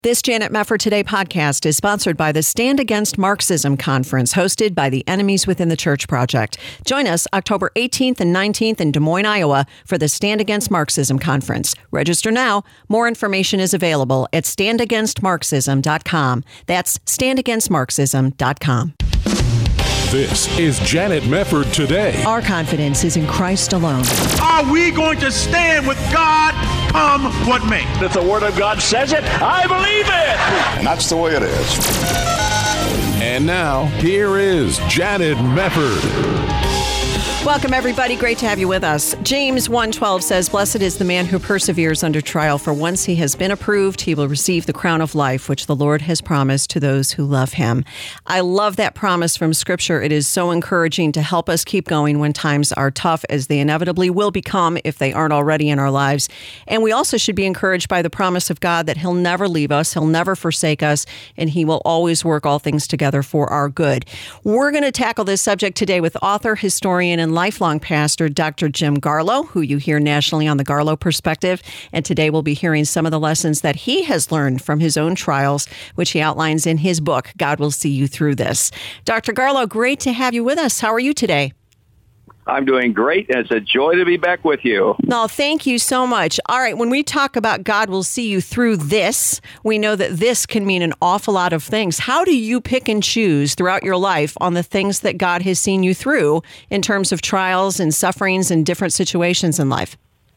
This Janet Mefford Today podcast is sponsored by the Stand Against Marxism Conference, hosted by the Enemies Within the Church Project. Join us October 18th and 19th in Des Moines, Iowa for the Stand Against Marxism Conference. Register now. More information is available at standagainstmarxism.com. That's standagainstmarxism.com. This is Janet Mefford Today. Our confidence is in Christ alone. Are we going to stand with God come what may? If the Word of God says it, I believe it. And that's the way it is. And now, here is Janet Mefford. Welcome, everybody. Great to have you with us. James 1:12 says, "Blessed is the man who perseveres under trial, for once he has been approved, he will receive the crown of life, which the Lord has promised to those who love him." I love that promise from Scripture. It is so encouraging to help us keep going when times are tough, as they inevitably will become if they aren't already in our lives. And we also should be encouraged by the promise of God that he'll never leave us, he'll never forsake us, and he will always work all things together for our good. We're going to tackle this subject today with author, historian, and lifelong pastor Dr. Jim Garlow, who you hear nationally on the Garlow Perspective. And today we'll be hearing some of the lessons that he has learned from his own trials, which he outlines in his book, God Will See You Through This. Dr. Garlow, great to have you with us. How are you today? I'm doing great, and it's a joy to be back with you. No, thank you so much. All right, when we talk about God will see you through this, we know that this can mean an awful lot of things. How do you pick and choose throughout your life on the things that God has seen you through in terms of trials and sufferings and different situations in life?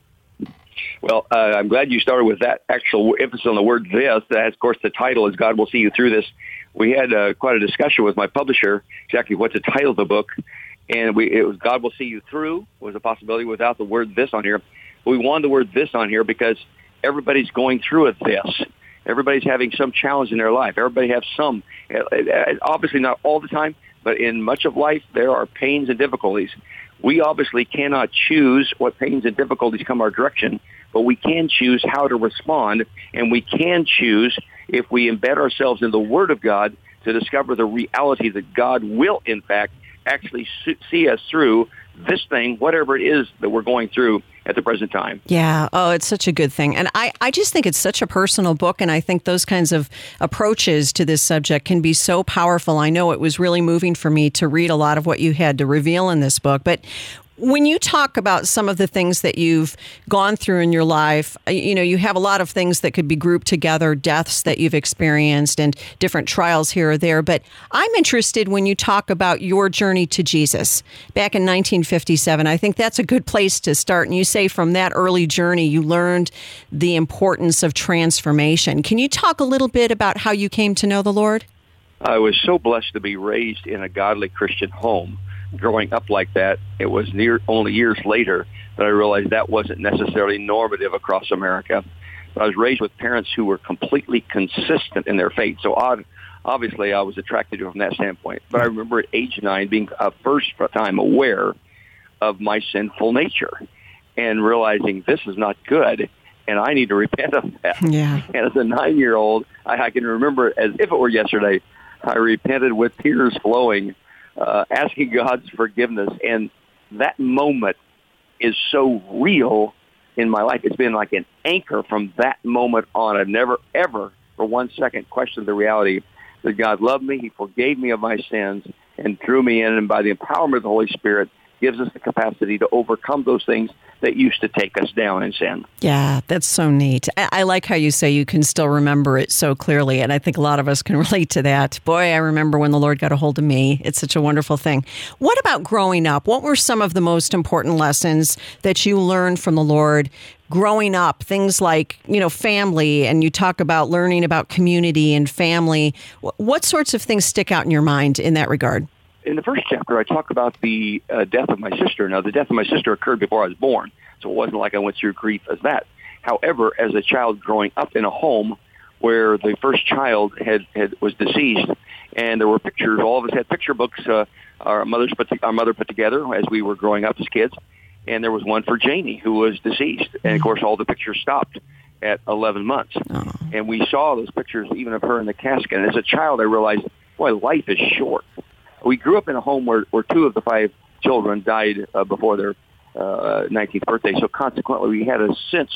Well, I'm glad you started with that actual emphasis on the word this. That, of course, the title is God Will See You Through This. We had quite a discussion with my publisher, exactly what the title of the book. And it was God Will See You Through was a possibility without the word this on here. But we wanted the word this on here because everybody's going through a this. Everybody's having some challenge in their life. Everybody has some. Obviously not all the time, but in much of life there are pains and difficulties. We obviously cannot choose what pains and difficulties come our direction, but we can choose how to respond, and we can choose, if we embed ourselves in the Word of God, to discover the reality that God will, in fact, actually see us through this thing, whatever it is that we're going through at the present time. Yeah. Oh, it's such a good thing. And I just think it's such a personal book, and I think those kinds of approaches to this subject can be so powerful. I know it was really moving for me to read a lot of what you had to reveal in this book. But when you talk about some of the things that you've gone through in your life, you know, you have a lot of things that could be grouped together, deaths that you've experienced and different trials here or there. But I'm interested when you talk about your journey to Jesus back in 1957. I think that's a good place to start. And you say from that early journey, you learned the importance of transformation. Can you talk a little bit about how you came to know the Lord? I was so blessed to be raised in a godly Christian home. Growing up like that, it was only years later that I realized that wasn't necessarily normative across America. But I was raised with parents who were completely consistent in their faith. So obviously I was attracted to it from that standpoint. But I remember at age 9 being first time aware of my sinful nature and realizing this is not good and I need to repent of that. Yeah. And as a 9-year-old, I can remember as if it were yesterday, I repented with tears flowing, asking God's forgiveness. And that moment is so real in my life. It's been like an anchor from that moment on. I've never, ever, for 1 second, questioned the reality that God loved me, He forgave me of my sins, and drew me in. And by the empowerment of the Holy Spirit, gives us the capacity to overcome those things that used to take us down in sin. Yeah, that's so neat. I like how you say you can still remember it so clearly, and I think a lot of us can relate to that. Boy, I remember when the Lord got a hold of me. It's such a wonderful thing. What about growing up? What were some of the most important lessons that you learned from the Lord growing up? Things like, you know, family, and you talk about learning about community and family. What sorts of things stick out in your mind in that regard? In the first chapter, I talk about the death of my sister. Now, the death of my sister occurred before I was born, so it wasn't like I went through grief as that. However, as a child growing up in a home where the first child was deceased, and there were pictures, all of us had picture books our mother put together as we were growing up as kids, and there was one for Janie, who was deceased. And, of course, all the pictures stopped at 11 months. Oh. And we saw those pictures even of her in the casket. And as a child, I realized, boy, life is short. We grew up in a home where 2 of the 5 children died before their 19th birthday. So consequently, we had a sense of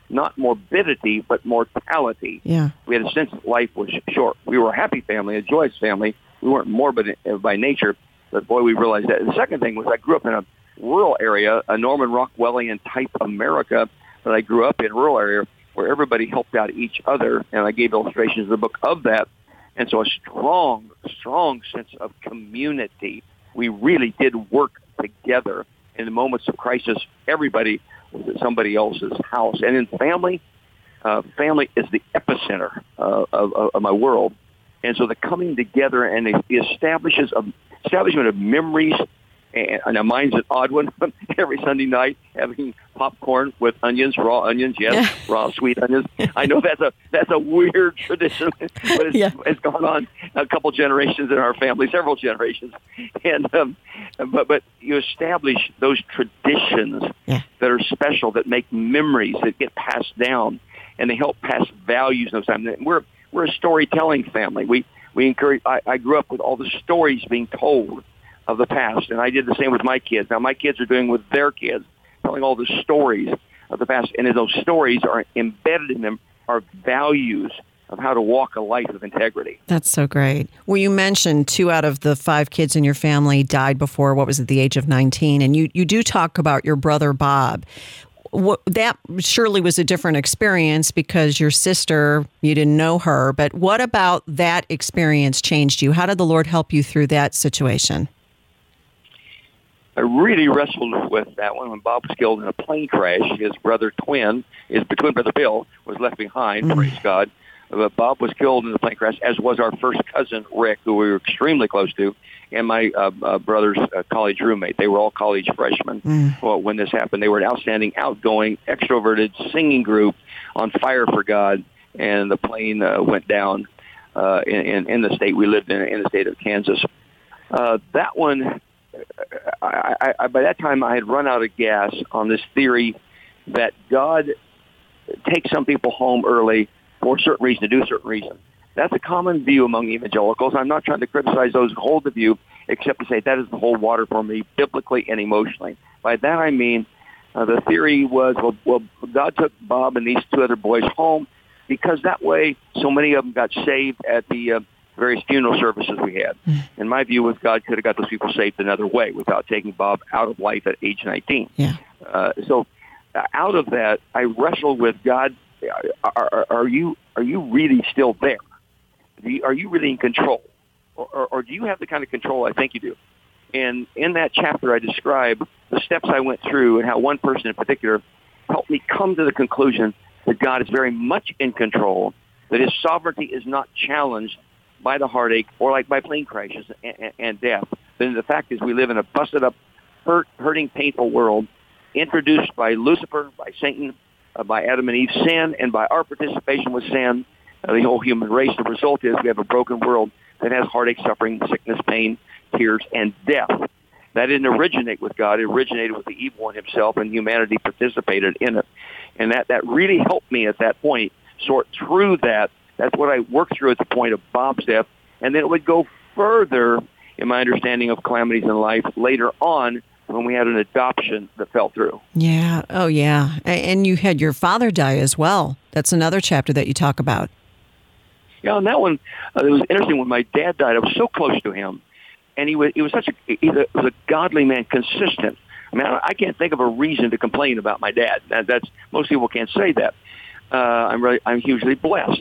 not morbidity, but mortality. Yeah. We had a sense that life was short. We were a happy family, a joyous family. We weren't morbid by nature, but boy, we realized that. And the second thing was I grew up in a rural area, a Norman Rockwellian type America that I grew up in, rural area, where everybody helped out each other, and I gave illustrations in the book of that. And so a strong, strong sense of community. We really did work together. In the moments of crisis, everybody was at somebody else's house. And in family, family is the epicenter of my world. And so the coming together and the establishment of memories, and mine's an odd one, every Sunday night having popcorn with onions, raw onions, yes, raw sweet onions. I know that's a weird tradition, but it's gone on a couple generations in our family, several generations. And but you establish those traditions that are special, that make memories, that get passed down, and they help pass values in those times. We're a storytelling family. We encourage. I grew up with all the stories being told of the past, and I did the same with my kids. Now my kids are doing with their kids, telling all the stories of the past, and those stories are embedded in them are values of how to walk a life of integrity. That's so great. Well, you mentioned 2 out of the 5 kids in your family died before, what was it, the age of 19, and you do talk about your brother Bob. That surely was a different experience because your sister, you didn't know her, but what about that experience changed you? How did the Lord help you through that situation? I really wrestled with that one when Bob was killed in a plane crash. His twin brother Bill, was left behind, praise God. But Bob was killed in the plane crash, as was our first cousin, Rick, who we were extremely close to, and my brother's college roommate. They were all college freshmen when this happened. They were an outstanding, outgoing, extroverted singing group on fire for God, and the plane went down in the state we lived in the state of Kansas. That one... I by that time, I had run out of gas on this theory that God takes some people home early for a certain reason, to do a certain reason. That's a common view among evangelicals. I'm not trying to criticize those who hold the view, except to say that is the whole water for me, biblically and emotionally. By that I mean the theory was, well, God took Bob and these 2 other boys home because that way so many of them got saved at the various funeral services we had. And my view was God could have got those people saved another way without taking Bob out of life at age 19. Yeah. So out of that, I wrestled with God. Are you really still there? Are you really in control? Or do you have the kind of control I think you do? And in that chapter, I describe the steps I went through and how one person in particular helped me come to the conclusion that God is very much in control, that his sovereignty is not challenged by the heartache or like by plane crashes and death. Then the fact is we live in a busted up, hurting, painful world introduced by Lucifer, by Satan, by Adam and Eve's sin, and by our participation with sin, the whole human race. The result is we have a broken world that has heartache, suffering, sickness, pain, tears, and death. That didn't originate with God. It originated with the evil one himself, and humanity participated in it. And that really helped me at that point sort through that. That's what I worked through at the point of Bob's death. And then it would go further in my understanding of calamities in life later on when we had an adoption that fell through. Yeah. Oh, yeah. And you had your father die as well. That's another chapter that you talk about. Yeah, on that one, it was interesting. When my dad died, I was so close to him. And he was a godly man, consistent. I mean, I can't think of a reason to complain about my dad. That's most people can't say that. I'm hugely blessed.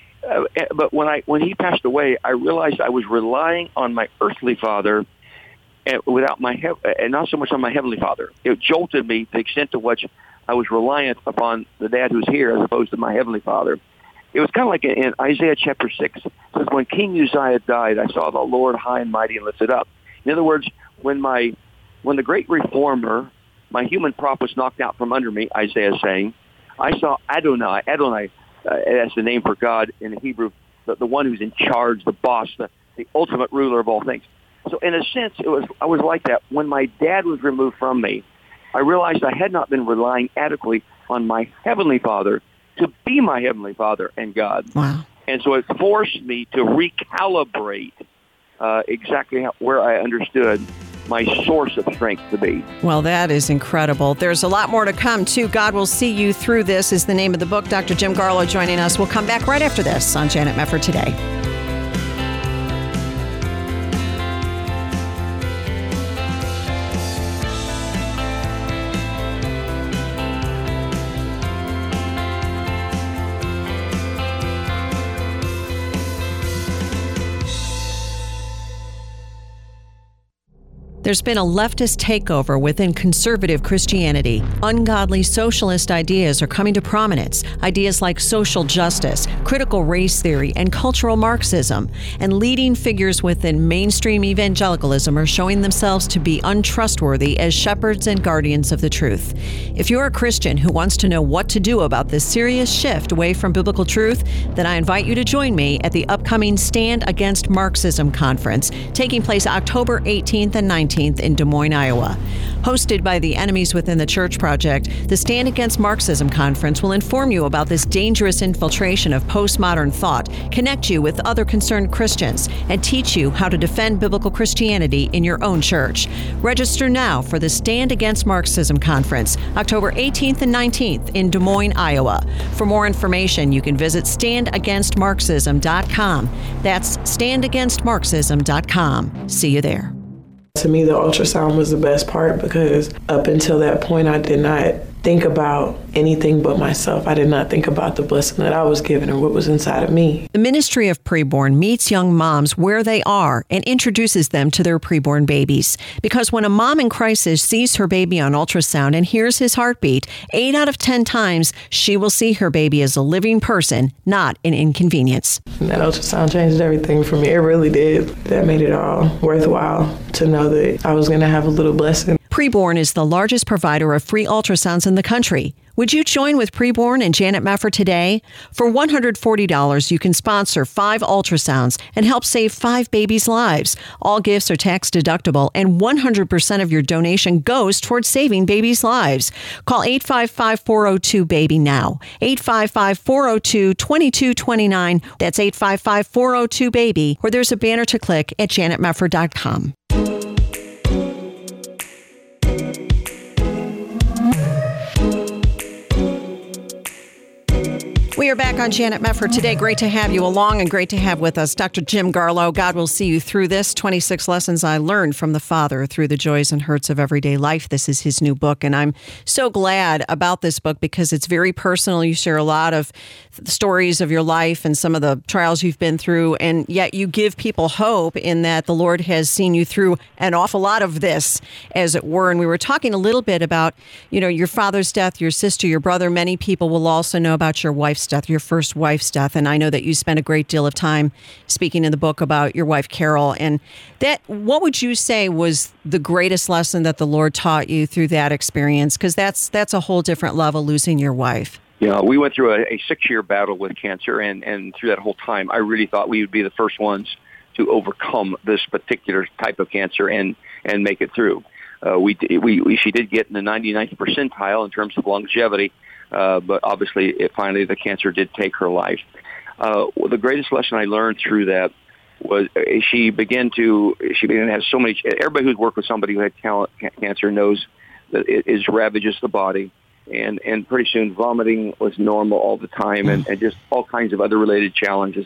But when he passed away, I realized I was relying on my earthly father without and not so much on my heavenly father. It jolted me to the extent to which I was reliant upon the dad who's here as opposed to my heavenly father. It was kind of like in Isaiah chapter 6. It says, when King Uzziah died, I saw the Lord high and mighty and lifted up. In other words, when the great reformer, my human prop was knocked out from under me, Isaiah is saying, I saw Adonai, that's the name for God in Hebrew, the one who's in charge, the boss, the ultimate ruler of all things. So in a sense, I was like that. When my dad was removed from me, I realized I had not been relying adequately on my heavenly father to be my heavenly father and God. Wow. And so it forced me to recalibrate exactly where I understood my source of strength to be. Well, that is incredible. There's a lot more to come, too. God Will See You Through This is the name of the book. Dr. Jim Garlow joining us. We'll come back right after this on Janet Mefford Today. There's been a leftist takeover within conservative Christianity. Ungodly socialist ideas are coming to prominence. Ideas like social justice, critical race theory, and cultural Marxism. And leading figures within mainstream evangelicalism are showing themselves to be untrustworthy as shepherds and guardians of the truth. If you're a Christian who wants to know what to do about this serious shift away from biblical truth, then I invite you to join me at the upcoming Stand Against Marxism conference, taking place October 18th and 19th in Des Moines, Iowa. Hosted by the Enemies Within the Church Project, the Stand Against Marxism conference will inform you about this dangerous infiltration of postmodern thought, connect you with other concerned Christians, and teach you how to defend biblical Christianity in your own church. Register now for the Stand Against Marxism conference, October 18th and 19th in Des Moines, Iowa. For more information, you can visit standagainstmarxism.com. That's standagainstmarxism.com. See you there. To me, the ultrasound was the best part because up until that point, I did not think about anything but myself. I did not think about the blessing that I was given and what was inside of me. The Ministry of Preborn meets young moms where they are and introduces them to their preborn babies. Because when a mom in crisis sees her baby on ultrasound and hears his heartbeat, 8 out of 10 times she will see her baby as a living person, not an inconvenience. And that ultrasound changed everything for me. It really did. That made it all worthwhile to know that I was going to have a little blessing. Preborn is the largest provider of free ultrasounds in the country. Would you join with Preborn and Janet Mefford today? For $140, you can sponsor 5 ultrasounds and help save 5 babies' lives. All gifts are tax deductible, and 100% of your donation goes towards saving babies' lives. Call 855-402-BABY now. 855-402-2229. That's 855-402-BABY, or there's a banner to click at janetmefford.com. We are back on Janet Mefford today. Great to have you along and great to have with us Dr. Jim Garlow. God Will See You Through This, 26 Lessons I Learned from the Father Through the Joys and Hurts of Everyday Life. This is his new book, and I'm so glad about this book because it's very personal. You share a lot of stories of your life and some of the trials you've been through, and yet you give people hope in that the Lord has seen you through an awful lot of this, as it were. And we were talking a little bit about, your father's death, your sister, your brother. Many people will also know about your wife's death, your first wife's death. And I know that you spent a great deal of time speaking in the book about your wife, Carol. And what would you say was the greatest lesson that the Lord taught you through that experience? Because that's a whole different level, losing your wife. We went through a 6-year battle with cancer, and through that whole time, I really thought we would be the first ones to overcome this particular type of cancer and make it through. She did get in the 99th percentile in terms of longevity, but obviously, finally, the cancer did take her life. The greatest lesson I learned through that was she began to have so many. Everybody who's worked with somebody who had cancer knows that it ravages the body, and pretty soon vomiting was normal all the time, and just all kinds of other related challenges.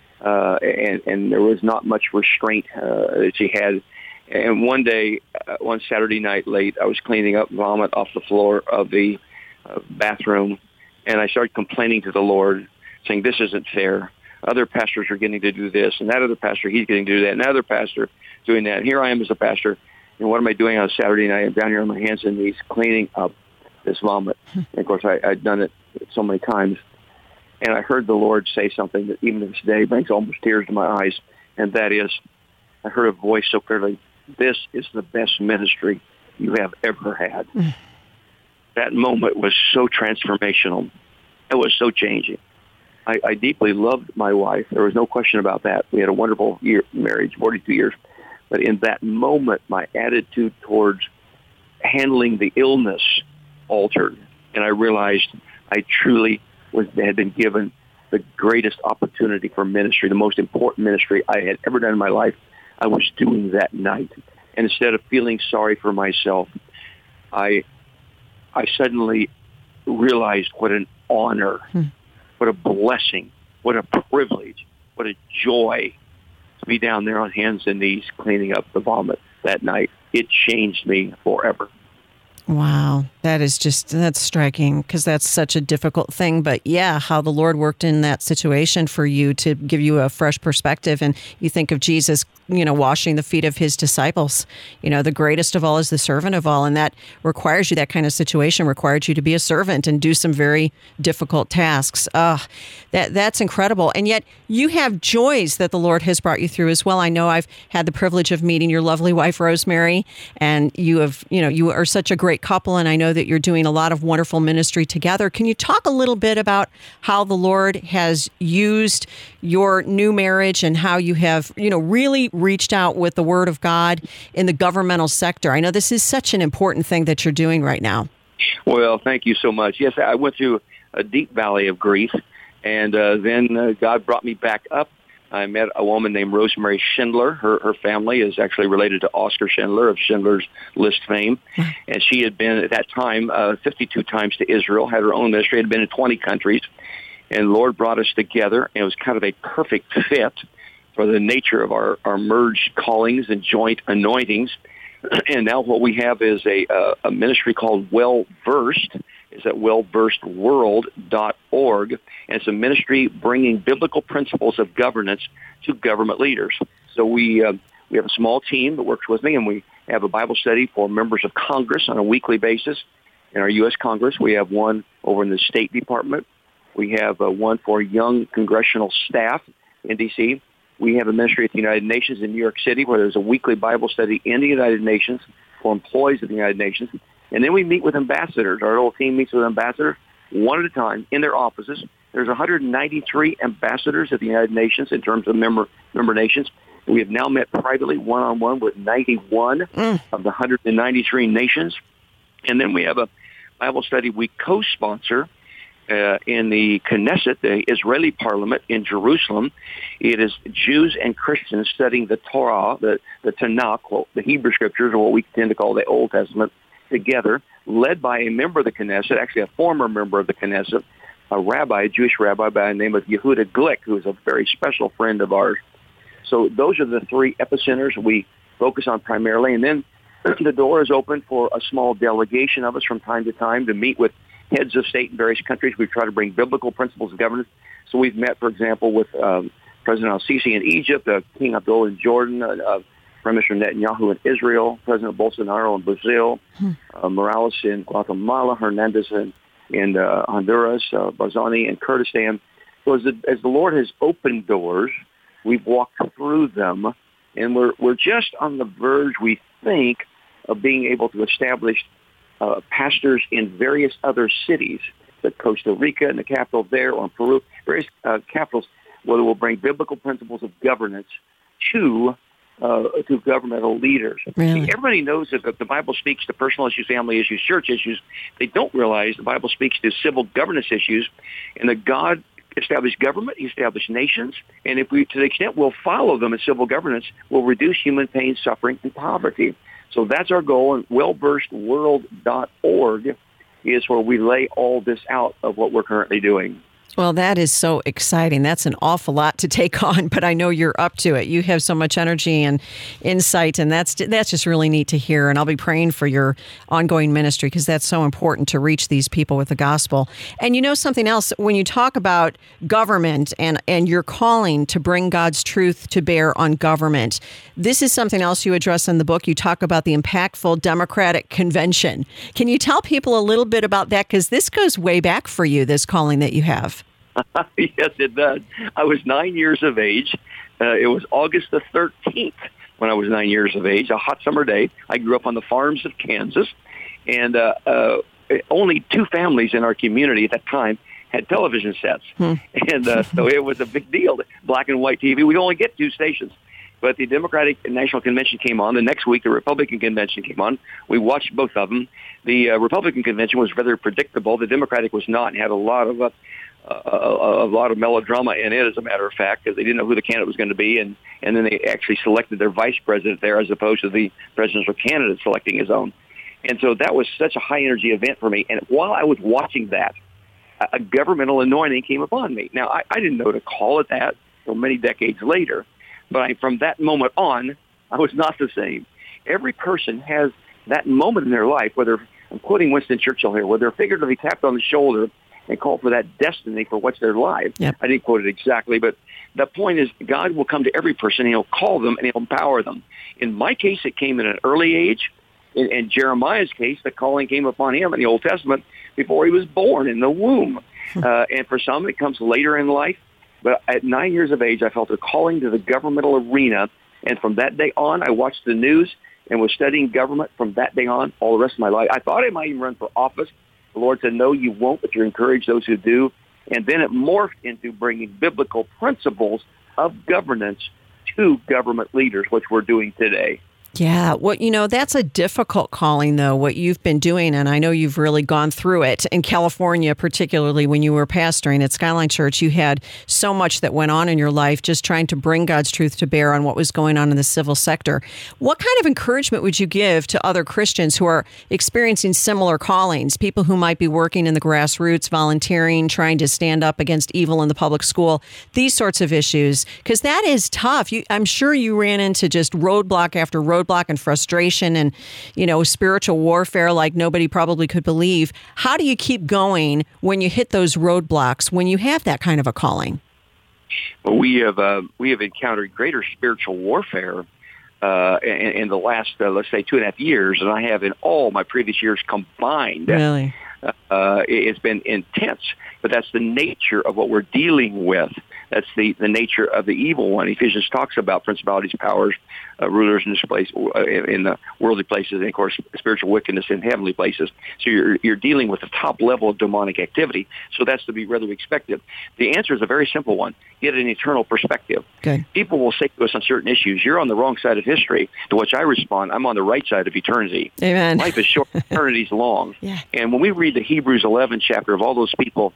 And there was not much restraint that she had. And one day, one Saturday night late, I was cleaning up vomit off the floor of the bathroom, and I started complaining to the Lord, saying, "This isn't fair. Other pastors are getting to do this, and that other pastor, he's getting to do that, and that other pastor doing that. And here I am as a pastor, and what am I doing on a Saturday night? I'm down here on my hands and knees cleaning up this vomit." And of course, I'd done it so many times. And I heard the Lord say something that even to this day brings almost tears to my eyes, and that is, I heard a voice so clearly, "This is the best ministry you have ever had." That moment was so transformational. It was so changing. I deeply loved my wife. There was no question about that. We had a wonderful marriage, 42 years. But in that moment, my attitude towards handling the illness altered. And I realized I truly had been given the greatest opportunity for ministry, the most important ministry I had ever done in my life. I was doing that night. And instead of feeling sorry for myself, I suddenly realized what an honor, what a blessing, what a privilege, what a joy to be down there on hands and knees cleaning up the vomit that night. It changed me forever. Wow. That's striking, because that's such a difficult thing. But yeah, how the Lord worked in that situation for you to give you a fresh perspective. And you think of Jesus, washing the feet of his disciples. The greatest of all is the servant of all. And that requires you, that kind of situation requires you to be a servant and do some very difficult tasks. That's incredible. And yet you have joys that the Lord has brought you through as well. I know I've had the privilege of meeting your lovely wife, Rosemary, and you are such a great couple. And I know that you're doing a lot of wonderful ministry together. Can you talk a little bit about how the Lord has used your new marriage and how you have, really reached out with the Word of God in the governmental sector? I know this is such an important thing that you're doing right now. Well, thank you so much. Yes, I went through a deep valley of grief, and then God brought me back up. I met a woman named Rosemary Schindler. Her family is actually related to Oscar Schindler of Schindler's List fame. And she had been, at that time, 52 times to Israel, had her own ministry, had been in 20 countries. And the Lord brought us together, and it was kind of a perfect fit for the nature of our merged callings and joint anointings. And now what we have is a ministry called Well Versed. It's at wellversedworld.org, and it's a ministry bringing biblical principles of governance to government leaders. So we have a small team that works with me, and we have a Bible study for members of Congress on a weekly basis. In our U.S. Congress, we have one over in the State Department. We have one for young congressional staff in D.C. We have a ministry at the United Nations in New York City, where there's a weekly Bible study in the United Nations for employees of the United Nations. And then we meet with ambassadors. Our little team meets with ambassadors one at a time in their offices. There's 193 ambassadors at the United Nations in terms of member nations. We have now met privately one-on-one with 91 of the 193 nations. And then we have a Bible study we co-sponsor in the Knesset, the Israeli parliament in Jerusalem. It is Jews and Christians studying the Torah, the Tanakh, the Hebrew Scriptures, or what we tend to call the Old Testament, together, led by a member of the Knesset, actually a former member of the Knesset, a Jewish rabbi by the name of Yehuda Glick, who is a very special friend of ours. So those are the three epicenters we focus on primarily. And then the door is open for a small delegation of us from time to time to meet with heads of state in various countries. We try to bring biblical principles of governance. So we've met, for example, with President al-Sisi in Egypt, King Abdullah in Jordan, Prime Minister Netanyahu in Israel, President Bolsonaro in Brazil, Morales in Guatemala, Hernandez in Honduras, Barzani in Kurdistan. So as the Lord has opened doors, we've walked through them, and we're just on the verge, we think, of being able to establish pastors in various other cities, like Costa Rica and the capital there, or in Peru, various capitals, where we'll bring biblical principles of governance to governmental leaders. Really? Everybody knows that the Bible speaks to personal issues, family issues, church issues. They don't realize the Bible speaks to civil governance issues, and that God established government, He established nations, and if we, to the extent we'll follow them in civil governance, we'll reduce human pain, suffering, and poverty. So that's our goal, and wellversedworld.org is where we lay all this out of what we're currently doing. Well, that is so exciting. That's an awful lot to take on, but I know you're up to it. You have so much energy and insight, and that's just really neat to hear. And I'll be praying for your ongoing ministry, because that's so important to reach these people with the gospel. And you know something else, when you talk about government and your calling to bring God's truth to bear on government, this is something else you address in the book. You talk about the impactful Democratic Convention. Can you tell people a little bit about that? Because this goes way back for you, this calling that you have. Yes, it does. I was 9 years of age. It was August the 13th when I was 9 years of age, a hot summer day. I grew up on the farms of Kansas, and only two families in our community at that time had television sets. And so it was a big deal. Black and white TV. We only get two stations. But the Democratic National Convention came on. The next week, the Republican Convention came on. We watched both of them. The Republican Convention was rather predictable. The Democratic was not, and had a lot of a lot of melodrama in it, as a matter of fact, because they didn't know who the candidate was going to be, and then they actually selected their vice president there as opposed to the presidential candidate selecting his own. And so that was such a high-energy event for me. And while I was watching that, a governmental anointing came upon me. Now, I didn't know to call it that until many decades later, but from that moment on, I was not the same. Every person has that moment in their life, whether, I'm quoting Winston Churchill here, where they're figuratively tapped on the shoulder and called for that destiny for what's their life. Yep. I didn't quote it exactly, but the point is God will come to every person, and he'll call them, and he'll empower them. In my case, it came at an early age. In Jeremiah's case, the calling came upon him in the Old Testament before he was born in the womb. And for some, it comes later in life. But at 9 years of age, I felt a calling to the governmental arena. And from that day on, I watched the news and was studying government from that day on all the rest of my life. I thought I might even run for office. The Lord said, no, you won't, but you encourage those who do. And then it morphed into bringing biblical principles of governance to government leaders, which we're doing today. Yeah. Well, that's a difficult calling, though, what you've been doing. And I know you've really gone through it. In California, particularly when you were pastoring at Skyline Church, you had so much that went on in your life just trying to bring God's truth to bear on what was going on in the civil sector. What kind of encouragement would you give to other Christians who are experiencing similar callings, people who might be working in the grassroots, volunteering, trying to stand up against evil in the public school, these sorts of issues? Because that is tough. I'm sure you ran into just roadblock after roadblock and frustration and, spiritual warfare like nobody probably could believe. How do you keep going when you hit those roadblocks, when you have that kind of a calling? Well, we have encountered greater spiritual warfare in the last, let's say, 2.5 years than I have in all my previous years combined. Really? It's been intense, but that's the nature of what we're dealing with. That's the nature of the evil one. Ephesians talks about principalities, powers, rulers in this place, in the worldly places, and of course, spiritual wickedness in heavenly places. So you're dealing with the top level of demonic activity. So that's to be readily expected. The answer is a very simple one: get an eternal perspective. Good. People will say to us on certain issues, "You're on the wrong side of history." To which I respond, "I'm on the right side of eternity." Amen. Life is short, eternity's long. Yeah. And when we read the Hebrews 11 chapter of all those people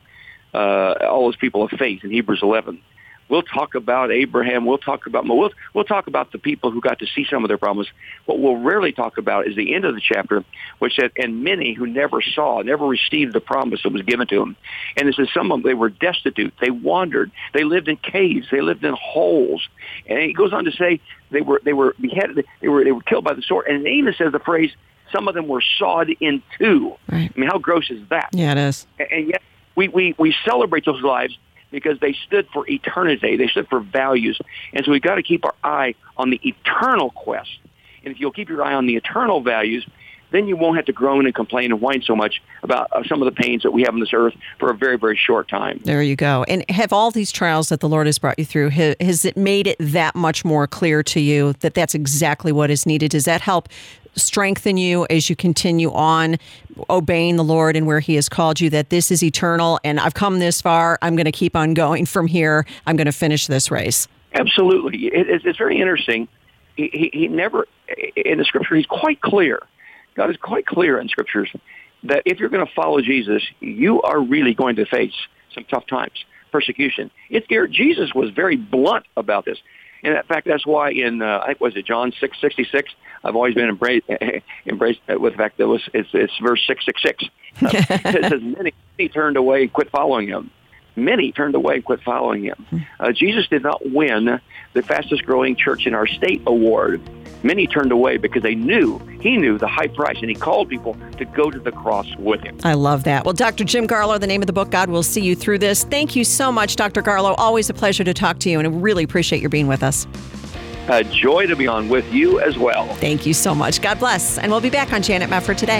of faith in Hebrews 11. We'll talk about Abraham. We'll talk about the people who got to see some of their promise. What we'll rarely talk about is the end of the chapter, which said, and many who never received the promise that was given to them. And this is some of them, they were destitute. They wandered. They lived in caves. They lived in holes. And he goes on to say they were beheaded. They were killed by the sword. And it even says the phrase, some of them were sawed in two. Right. I mean, how gross is that? Yeah, it is. And yet we celebrate those lives because they stood for eternity. They stood for values. And so we've got to keep our eye on the eternal quest. And if you'll keep your eye on the eternal values, then you won't have to groan and complain and whine so much about some of the pains that we have on this earth for a very, very short time. There you go. And have all these trials that the Lord has brought you through, has it made it that much more clear to you that that's exactly what is needed? Does that help strengthen you as you continue on obeying the Lord and where he has called you, that this is eternal and I've come this far, I'm going to keep on going from here, I'm going to finish this race? Absolutely. It's very interesting. He never, in the scripture, he's quite clear. God is quite clear in scriptures that if you're going to follow Jesus, you are really going to face some tough times, persecution. Jesus was very blunt about this. And in fact, that's why in, I think, was it John 6:66? I've always been embraced with the fact that it's verse 666. It says, many turned away and quit following him. Many turned away and quit following him. Jesus did not win the fastest growing church in our state award. Many turned away because he knew the high price, and he called people to go to the cross with him. I love that. Well, Dr. Jim Garlow, the name of the book, God Will See You Through This. Thank you so much, Dr. Garlow. Always a pleasure to talk to you, and I really appreciate your being with us. A joy to be on with you as well. Thank you so much. God bless. And we'll be back on Janet Mefford Today.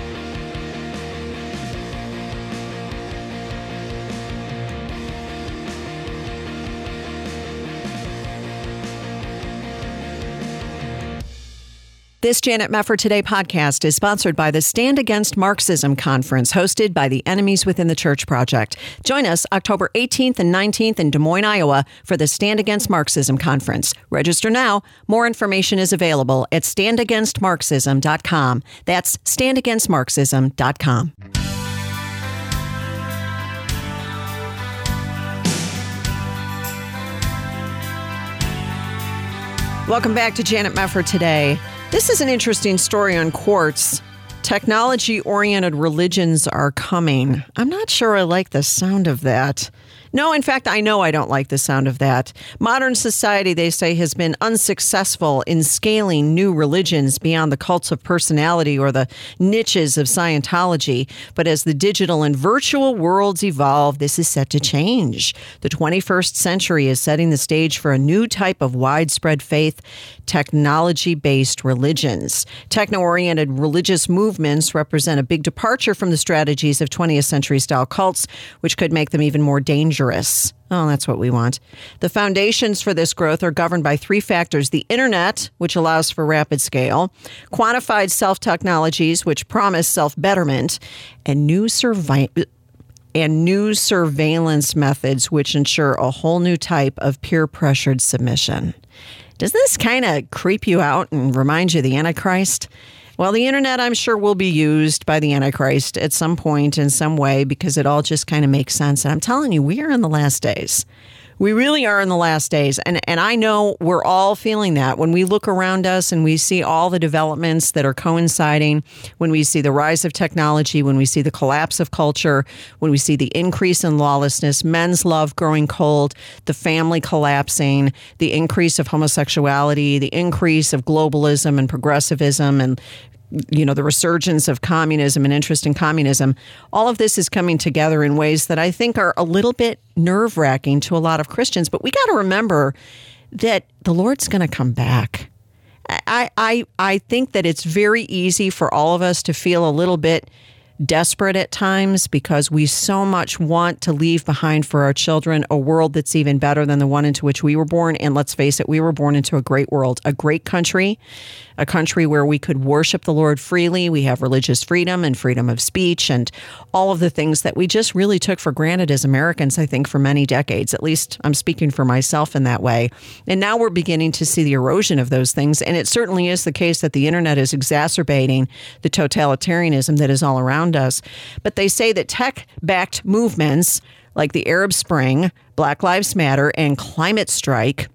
This Janet Mefford Today podcast is sponsored by the Stand Against Marxism Conference, hosted by the Enemies Within the Church Project. Join us October 18th and 19th in Des Moines, Iowa for the Stand Against Marxism Conference. Register now. More information is available at standagainstmarxism.com. That's standagainstmarxism.com. Welcome back to Janet Mefford today. This is an interesting story on Quartz. Technology-oriented religions are coming. I'm not sure I like the sound of that. No, in fact, I know I don't like the sound of that. Modern society, they say, has been unsuccessful in scaling new religions beyond the cults of personality or the niches of Scientology. But as the digital and virtual worlds evolve, this is set to change. The 21st century is setting the stage for a new type of widespread faith, technology-based religions. Techno-oriented religious movements represent a big departure from the strategies of 20th century-style cults, which could make them even more dangerous. Oh, that's what we want. The foundations for this growth are governed by three factors: the internet, which allows for rapid scale, quantified self-technologies, which promise self-betterment, and new surveillance methods, which ensure a whole new type of peer-pressured submission. Does this kind of creep you out and remind you of the Antichrist? Well, the internet, I'm sure, will be used by the Antichrist at some point in some way because it all just kind of makes sense. And I'm telling you, we are in the last days. We really are in the last days. And I know we're all feeling that when we look around us and we see all the developments that are coinciding, when we see the rise of technology, when we see the collapse of culture, when we see the increase in lawlessness, men's love growing cold, the family collapsing, the increase of homosexuality, the increase of globalism and progressivism, and the resurgence of communism and interest in communism. All of this is coming together in ways that I think are a little bit nerve-wracking to a lot of Christians. But we got to remember that the Lord's going to come back. I think that it's very easy for all of us to feel a little bit desperate at times because we so much want to leave behind for our children a world that's even better than the one into which we were born. And let's face it, we were born into a great world, a great country, a country where we could worship the Lord freely. We have religious freedom and freedom of speech and all of the things that we just really took for granted as Americans, I think, for many decades. At least I'm speaking for myself in that way. And now we're beginning to see the erosion of those things. And it certainly is the case that the internet is exacerbating the totalitarianism that is all around us. But they say that tech-backed movements like the Arab Spring, Black Lives Matter, and Climate Strike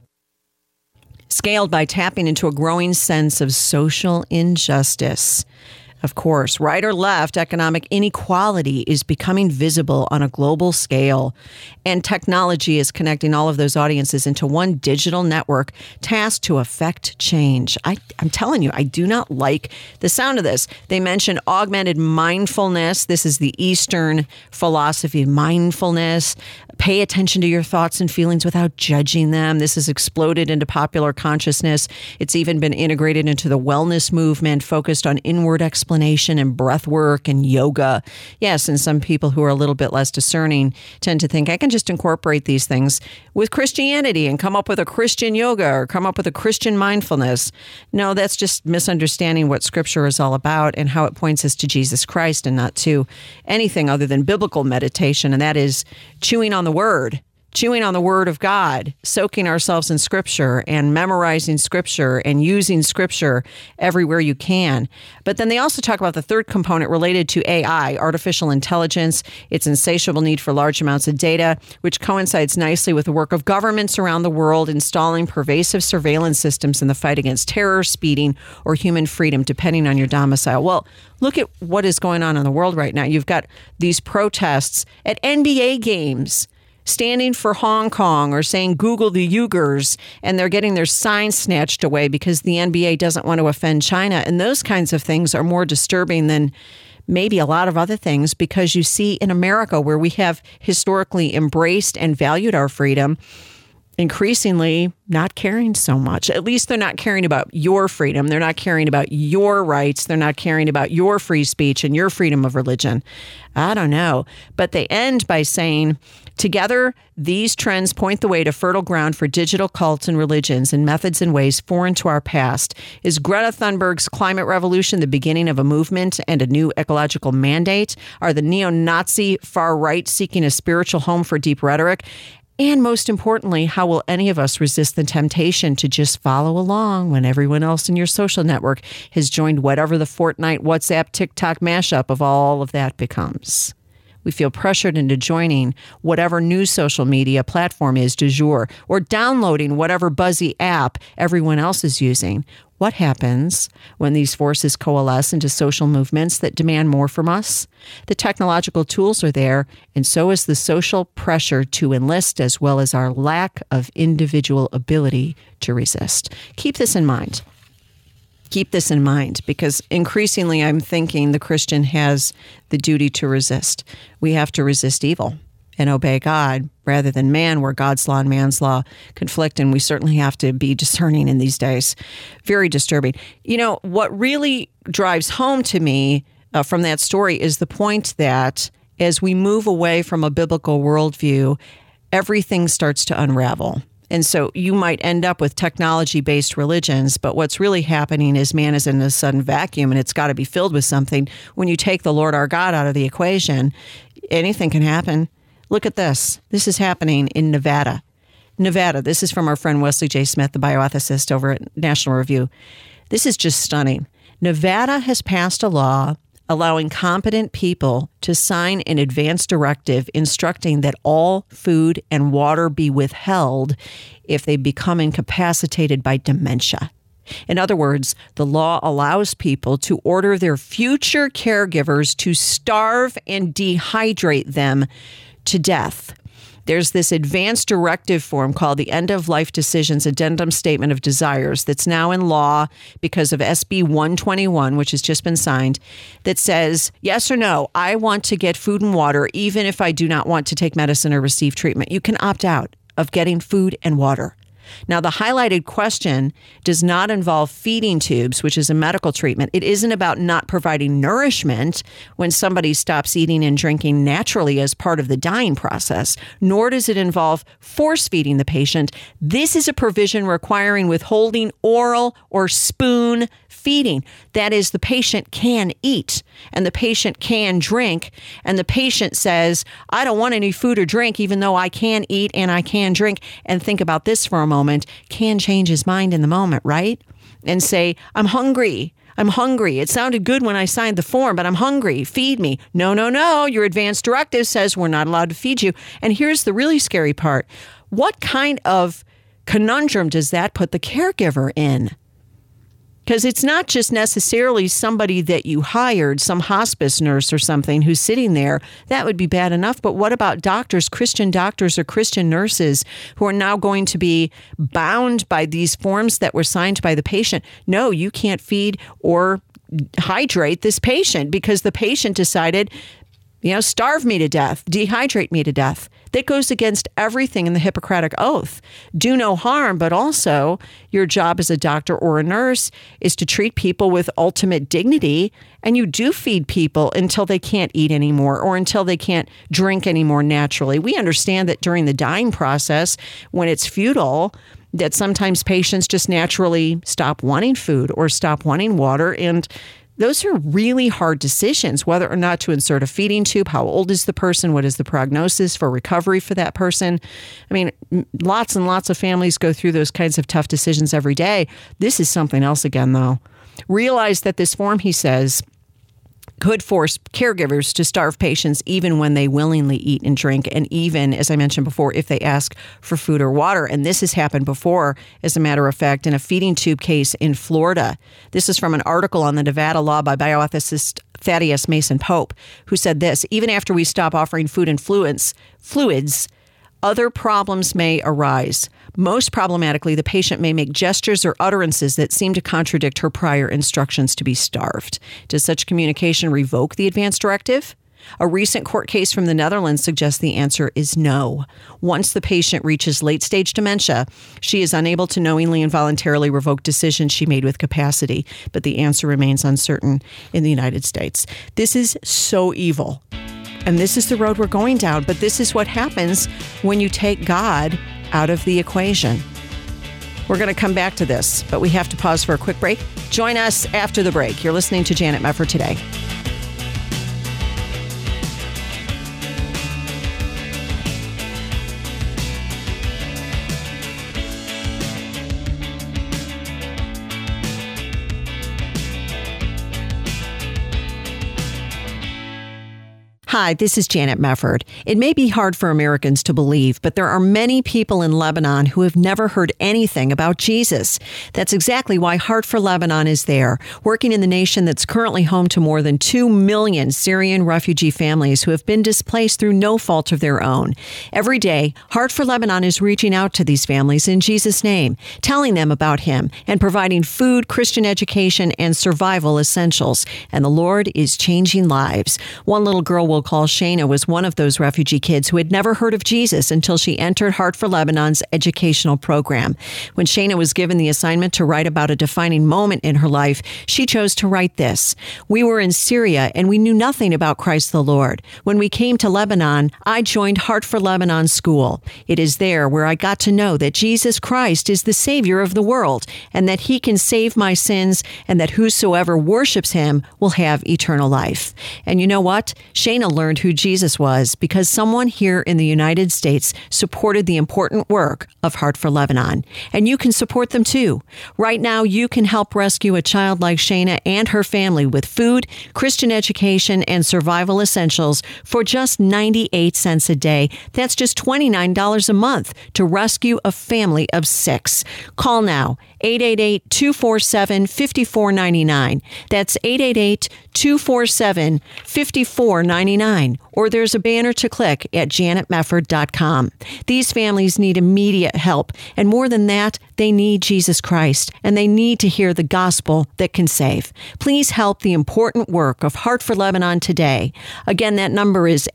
scaled by tapping into a growing sense of social injustice. Of course, right or left, economic inequality is becoming visible on a global scale, and technology is connecting all of those audiences into one digital network tasked to affect change. I'm telling you, I do not like the sound of this. They mention augmented mindfulness. This is the Eastern philosophy of mindfulness. Pay attention to your thoughts and feelings without judging them. This has exploded into popular consciousness. It's even been integrated into the wellness movement, focused on inward explanation and breath work and yoga. Yes, and some people who are a little bit less discerning tend to think, I can just incorporate these things with Christianity and come up with a Christian yoga or come up with a Christian mindfulness. No, that's just misunderstanding what Scripture is all about and how it points us to Jesus Christ and not to anything other than biblical meditation, and that is chewing on the Word of God, soaking ourselves in Scripture and memorizing Scripture and using Scripture everywhere you can. But then they also talk about the third component related to AI, artificial intelligence, its insatiable need for large amounts of data, which coincides nicely with the work of governments around the world installing pervasive surveillance systems in the fight against terror, speeding, or human freedom, depending on your domicile. Well, look at what is going on in the world right now. You've got these protests at NBA games, standing for Hong Kong or saying Google the Uyghurs, and they're getting their signs snatched away because the NBA doesn't want to offend China. And those kinds of things are more disturbing than maybe a lot of other things, because you see in America, where we have historically embraced and valued our freedom, increasingly not caring so much. At least they're not caring about your freedom. They're not caring about your rights. They're not caring about your free speech and your freedom of religion. I don't know. But they end by saying, together, these trends point the way to fertile ground for digital cults and religions and methods and ways foreign to our past. Is Greta Thunberg's climate revolution the beginning of a movement and a new ecological mandate? Are the neo-Nazi far right seeking a spiritual home for deep rhetoric? And most importantly, how will any of us resist the temptation to just follow along when everyone else in your social network has joined whatever the Fortnite, WhatsApp, TikTok mashup of all of that becomes? We feel pressured into joining whatever new social media platform is du jour, or downloading whatever buzzy app everyone else is using. What happens when these forces coalesce into social movements that demand more from us? The technological tools are there, and so is the social pressure to enlist, as well as our lack of individual ability to resist. Keep this in mind. Keep this in mind, because increasingly I'm thinking the Christian has the duty to resist. We have to resist evil and obey God rather than man, where God's law and man's law conflict, and we certainly have to be discerning in these days. Very disturbing. You know, what really drives home to me from that story is the point that as we move away from a biblical worldview, everything starts to unravel. And so you might end up with technology-based religions, but what's really happening is man is in a sudden vacuum, and it's got to be filled with something. When you take the Lord our God out of the equation, anything can happen. Look at this. This is happening in Nevada. This is from our friend Wesley J. Smith, the bioethicist over at National Review. This is just stunning. Nevada has passed a law allowing competent people to sign an advance directive instructing that all food and water be withheld if they become incapacitated by dementia. In other words, the law allows people to order their future caregivers to starve and dehydrate them to death. There's this advance directive form called the End of Life Decisions Addendum Statement of Desires that's now in law because of SB 121, which has just been signed, that says, yes or no, I want to get food and water even if I do not want to take medicine or receive treatment. You can opt out of getting food and water. Now, the highlighted question does not involve feeding tubes, which is a medical treatment. It isn't about not providing nourishment when somebody stops eating and drinking naturally as part of the dying process, nor does it involve force feeding the patient. This is a provision requiring withholding oral or spoon feeding. That is, the patient can eat and the patient can drink, and the patient says, I don't want any food or drink, even though I can eat and I can drink. And think about this for a moment, can change his mind in the moment, right? And say, I'm hungry. It sounded good when I signed the form, but I'm hungry. Feed me. No. Your advance directive says we're not allowed to feed you. And here's the really scary part. What kind of conundrum does that put the caregiver in? Because it's not just necessarily somebody that you hired, some hospice nurse or something who's sitting there. That would be bad enough. But what about doctors, Christian doctors or Christian nurses who are now going to be bound by these forms that were signed by the patient? No, you can't feed or hydrate this patient because the patient decided, starve me to death, dehydrate me to death. That goes against everything in the Hippocratic Oath. Do no harm, but also your job as a doctor or a nurse is to treat people with ultimate dignity, and you do feed people until they can't eat anymore or until they can't drink anymore naturally. We understand that during the dying process, when it's futile, that sometimes patients just naturally stop wanting food or stop wanting water, and those are really hard decisions, whether or not to insert a feeding tube. How old is the person? What is the prognosis for recovery for that person? I mean, lots and lots of families go through those kinds of tough decisions every day. This is something else again, though. Realize that this form, he says, could force caregivers to starve patients even when they willingly eat and drink, and even, as I mentioned before, if they ask for food or water. And this has happened before, as a matter of fact, in a feeding tube case in Florida. This is from an article on the Nevada law by bioethicist Thaddeus Mason Pope, who said this: even after we stop offering food and fluids, other problems may arise. Most problematically, the patient may make gestures or utterances that seem to contradict her prior instructions to be starved. Does such communication revoke the advance directive? A recent court case from the Netherlands suggests the answer is no. Once the patient reaches late-stage dementia, she is unable to knowingly and voluntarily revoke decisions she made with capacity, but the answer remains uncertain in the United States. This is so evil. And this is the road we're going down. But this is what happens when you take God out of the equation. We're going to come back to this, but we have to pause for a quick break. Join us after the break. You're listening to Janet Mefford Today. Hi, this is Janet Mefford. It may be hard for Americans to believe, but there are many people in Lebanon who have never heard anything about Jesus. That's exactly why Heart for Lebanon is there, working in the nation that's currently home to more than 2 million Syrian refugee families who have been displaced through no fault of their own. Every day, Heart for Lebanon is reaching out to these families in Jesus' name, telling them about Him, and providing food, Christian education, and survival essentials. And the Lord is changing lives. One little girl we'll call Shayna was one of those refugee kids who had never heard of Jesus until she entered Heart for Lebanon's educational program. When Shayna was given the assignment to write about a defining moment in her life, she chose to write this. We were in Syria and we knew nothing about Christ the Lord. When we came to Lebanon, I joined Heart for Lebanon School. It is there where I got to know that Jesus Christ is the Savior of the world and that He can save my sins and that whosoever worships Him will have eternal life. And you know what? Shayna learned who Jesus was because someone here in the United States supported the important work of Heart for Lebanon. And you can support them too. Right now, you can help rescue a child like Shayna and her family with food, Christian education, and survival essentials for just 98 cents a day. That's just $29 a month to rescue a family of 6. Call now, 888-247-5499. That's 888-247-5499. Or there's a banner to click at janetmefford.com. These families need immediate help. And more than that, they need Jesus Christ. And they need to hear the gospel that can save. Please help the important work of Heart for Lebanon today. Again, that number is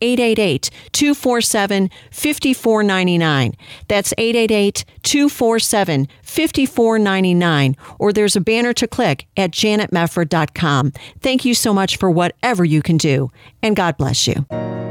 888-247-5499. That's 888-247-5499. Or there's a banner to click at janetmefford.com. Thank you so much for whatever you can do. And God bless you.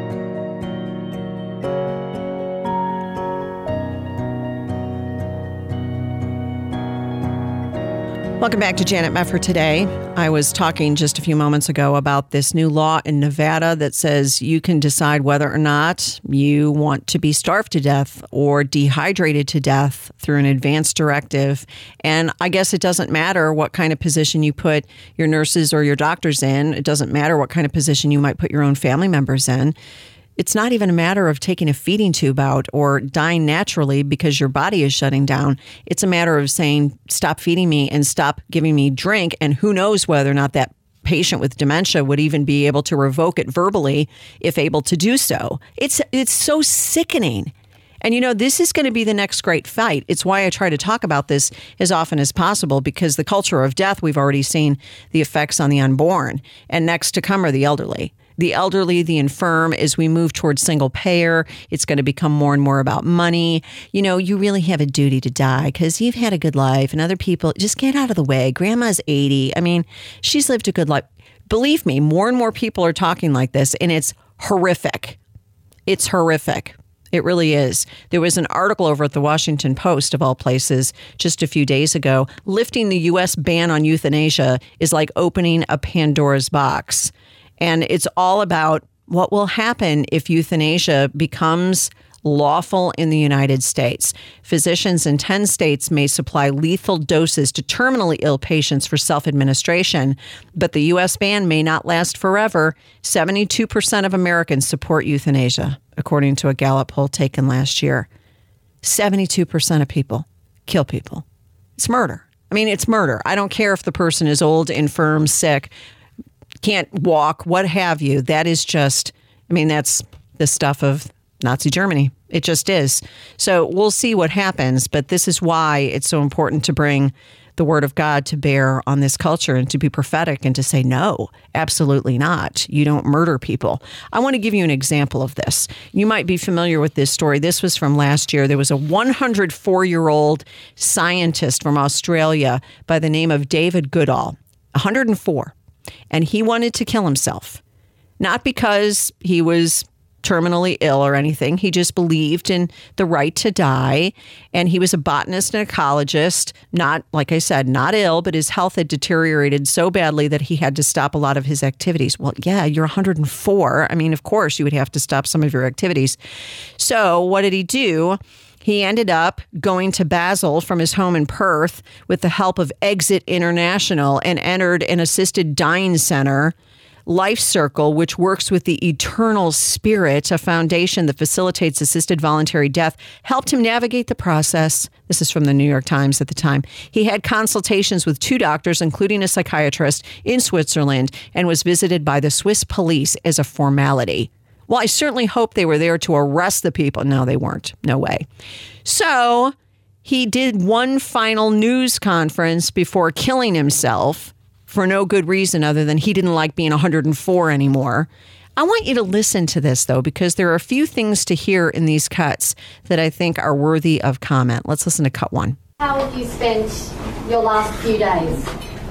Welcome back to Janet Mefford Today. I was talking just a few moments ago about this new law in Nevada that says you can decide whether or not you want to be starved to death or dehydrated to death through an advance directive. And I guess it doesn't matter what kind of position you put your nurses or your doctors in. It doesn't matter what kind of position you might put your own family members in. It's not even a matter of taking a feeding tube out or dying naturally because your body is shutting down. It's a matter of saying, stop feeding me and stop giving me drink. And who knows whether or not that patient with dementia would even be able to revoke it verbally if able to do so. It's so sickening. And, you know, this is going to be the next great fight. It's why I try to talk about this as often as possible, because the culture of death, we've already seen the effects on the unborn. And next to come are the elderly. The elderly, the infirm, as we move towards single payer, it's going to become more and more about money. You know, you really have a duty to die because you've had a good life and other people, just get out of the way. Grandma's 80. I mean, she's lived a good life. Believe me, more and more people are talking like this, and it's horrific. It's horrific. It really is. There was an article over at the Washington Post, of all places, just a few days ago. Lifting the U.S. ban on euthanasia is like opening a Pandora's box. And it's all about what will happen if euthanasia becomes lawful in the United States. Physicians in 10 states may supply lethal doses to terminally ill patients for self-administration, but the U.S. ban may not last forever. 72% of Americans support euthanasia, according to a Gallup poll taken last year. 72% of people kill people. It's murder. I mean, it's murder. I don't care if the person is old, infirm, sick, can't walk, what have you. That is just, I mean, that's the stuff of Nazi Germany. It just is. So we'll see what happens. But this is why it's so important to bring the word of God to bear on this culture and to be prophetic and to say, no, absolutely not. You don't murder people. I want to give you an example of this. You might be familiar with this story. This was from last year. There was a 104-year-old scientist from Australia by the name of David Goodall, 104. And he wanted to kill himself, not because he was terminally ill or anything. He just believed in the right to die. And he was a botanist and ecologist, not, like I said, not ill, but his health had deteriorated so badly that he had to stop a lot of his activities. Well, yeah, you're 104. I mean, of course, you would have to stop some of your activities. So what did he do? He ended up going to Basel from his home in Perth with the help of Exit International and entered an assisted dying center, Life Circle, which works with the Eternal Spirit, a foundation that facilitates assisted voluntary death, helped him navigate the process. This is from the New York Times at the time. He had consultations with 2 doctors, including a psychiatrist, in Switzerland, and was visited by the Swiss police as a formality. Well, I certainly hope they were there to arrest the people. No, they weren't. No way. So he did one final news conference before killing himself for no good reason other than he didn't like being 104 anymore. I want you to listen to this, though, because there are a few things to hear in these cuts that I think are worthy of comment. Let's listen to cut 1. How have you spent your last few days?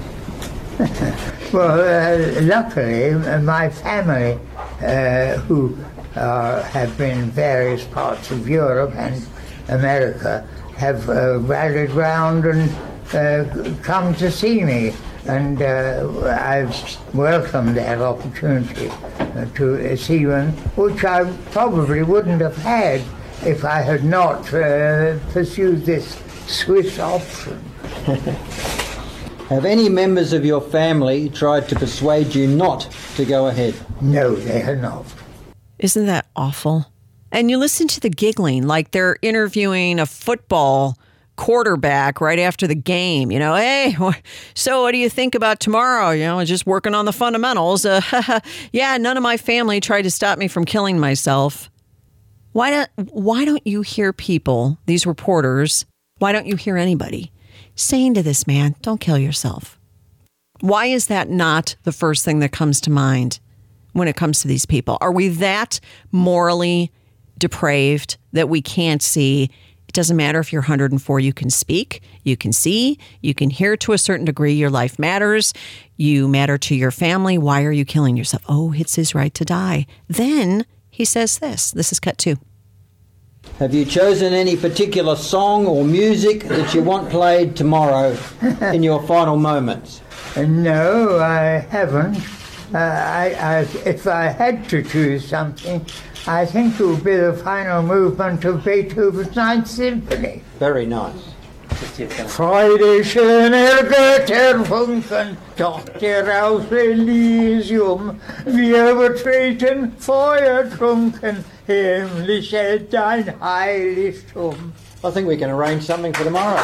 Well, luckily, my family, who have been in various parts of Europe and America, have rallied round and come to see me. And I've welcomed that opportunity to see them, which I probably wouldn't have had if I had not pursued this Swiss option. Have any members of your family tried to persuade you not to go ahead? No, they have not. Isn't that awful? And you listen to the giggling like they're interviewing a football quarterback right after the game. You know, hey, so what do you think about tomorrow? You know, just working on the fundamentals. Yeah, none of my family tried to stop me from killing myself. Why don't you hear people, these reporters, why don't you hear anybody saying to this man, don't kill yourself? Why is that not the first thing that comes to mind when it comes to these people? Are we that morally depraved that we can't see? It doesn't matter if you're 104, you can speak, you can see, you can hear to a certain degree. Your life matters. You matter to your family. Why are you killing yourself? Oh, it's his right to die. Then he says this. This is cut 2. Have you chosen any particular song or music that you want played tomorrow in your final moments? No, I haven't. If I had to choose something, I think it would be the final movement of Beethoven's Ninth Symphony. Very nice. Freude schön ergötter Funken, Tochter aus Elysium, wir betreten feuertrunken, himmlische dein Heiligtum. I think we can arrange something for tomorrow.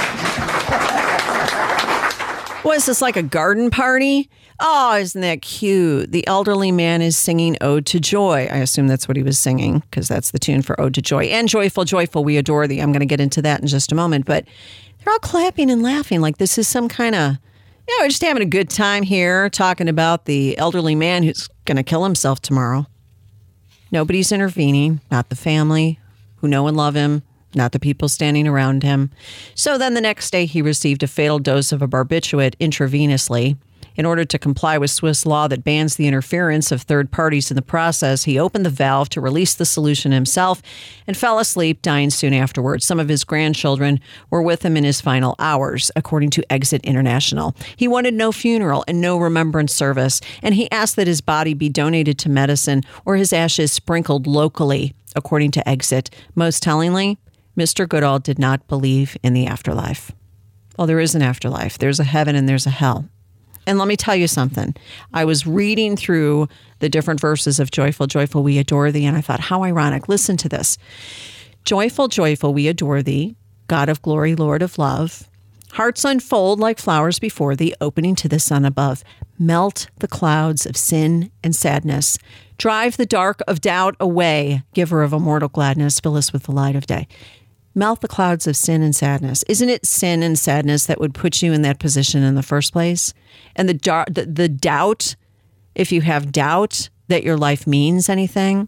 What is this, like a garden party? Oh, isn't that cute? The elderly man is singing Ode to Joy. I assume that's what he was singing because that's the tune for Ode to Joy. And Joyful, Joyful, We Adore Thee. I'm going to get into that in just a moment. But they're all clapping and laughing like this is some kind of, we're just having a good time here talking about the elderly man who's going to kill himself tomorrow. Nobody's intervening, not the family who know and love him, not the people standing around him. So then the next day he received a fatal dose of a barbiturate intravenously. In order to comply with Swiss law that bans the interference of third parties in the process, he opened the valve to release the solution himself and fell asleep, dying soon afterwards. Some of his grandchildren were with him in his final hours, according to Exit International. He wanted no funeral and no remembrance service, and he asked that his body be donated to medicine or his ashes sprinkled locally, according to Exit. Most tellingly, Mr. Goodall did not believe in the afterlife. Well, there is an afterlife. There's a heaven and there's a hell. And let me tell you something. I was reading through the different verses of Joyful, Joyful, We Adore Thee, and I thought, how ironic. Listen to this. Joyful, joyful, we adore Thee, God of glory, Lord of love. Hearts unfold like flowers before Thee, opening to the sun above. Melt the clouds of sin and sadness. Drive the dark of doubt away. Giver of immortal gladness, fill us with the light of day. Melt the clouds of sin and sadness. Isn't it sin and sadness that would put you in that position in the first place? And the doubt, if you have doubt that your life means anything,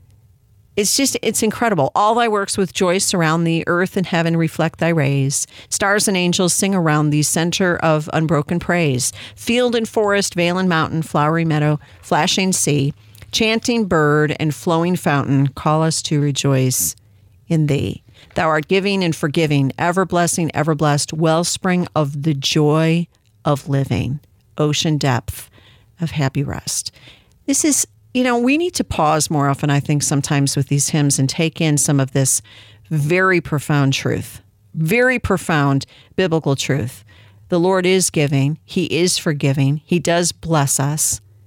it's incredible. All thy works with joy surround thee. Earth and heaven reflect thy rays. Stars and angels sing around thee, center of unbroken praise. Field and forest, vale and mountain, flowery meadow, flashing sea, chanting bird and flowing fountain call us to rejoice in thee. Thou art giving and forgiving, ever blessing, ever blessed, wellspring of the joy of living, ocean depth of happy rest. This is, we need to pause more often, I think, sometimes with these hymns and take in some of this very profound truth, very profound biblical truth. The Lord is giving. He is forgiving. He does bless us.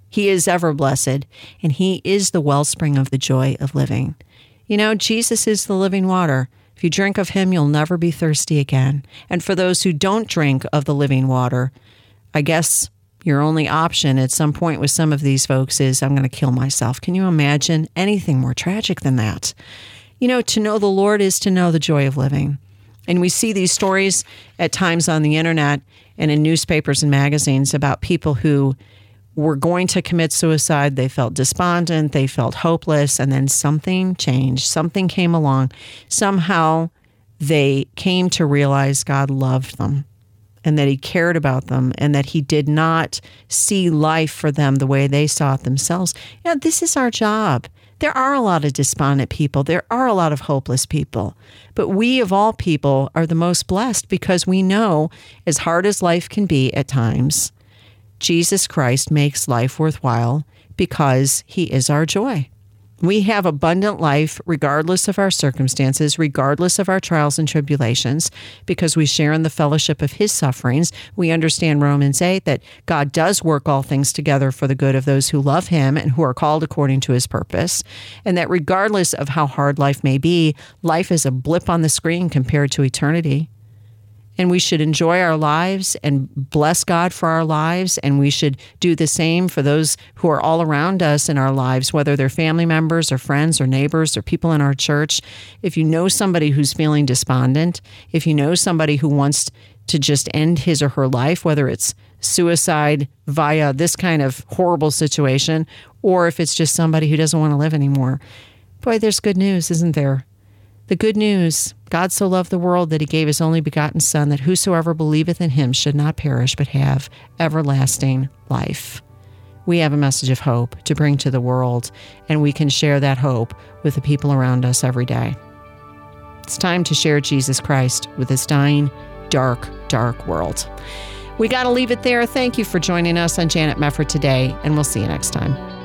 He is ever blessed, and he is the wellspring of the joy of living. You know, Jesus is the living water. If you drink of him, you'll never be thirsty again. And for those who don't drink of the living water, I guess your only option at some point with some of these folks is, I'm going to kill myself. Can you imagine anything more tragic than that? You know, to know the Lord is to know the joy of living. And we see these stories at times on the internet and in newspapers and magazines about people who were going to commit suicide. They felt despondent, they felt hopeless, and then something changed. Something came along. Somehow they came to realize God loved them and that he cared about them and that he did not see life for them the way they saw it themselves. Yeah, this is our job. There are a lot of despondent people. There are a lot of hopeless people. But we, of all people, are the most blessed because we know, as hard as life can be at times, Jesus Christ makes life worthwhile because he is our joy. We have abundant life regardless of our circumstances, regardless of our trials and tribulations, because we share in the fellowship of his sufferings. We understand Romans 8 that God does work all things together for the good of those who love him and who are called according to his purpose. And that regardless of how hard life may be, life is a blip on the screen compared to eternity. And we should enjoy our lives and bless God for our lives. And we should do the same for those who are all around us in our lives, whether they're family members or friends or neighbors or people in our church. If you know somebody who's feeling despondent, if you know somebody who wants to just end his or her life, whether it's suicide via this kind of horrible situation, or if it's just somebody who doesn't want to live anymore, boy, there's good news, isn't there? The good news, God so loved the world that he gave his only begotten Son, that whosoever believeth in him should not perish, but have everlasting life. We have a message of hope to bring to the world, and we can share that hope with the people around us every day. It's time to share Jesus Christ with this dying, dark, dark world. We got to leave it there. Thank you for joining us on Janet Mefford today, and we'll see you next time.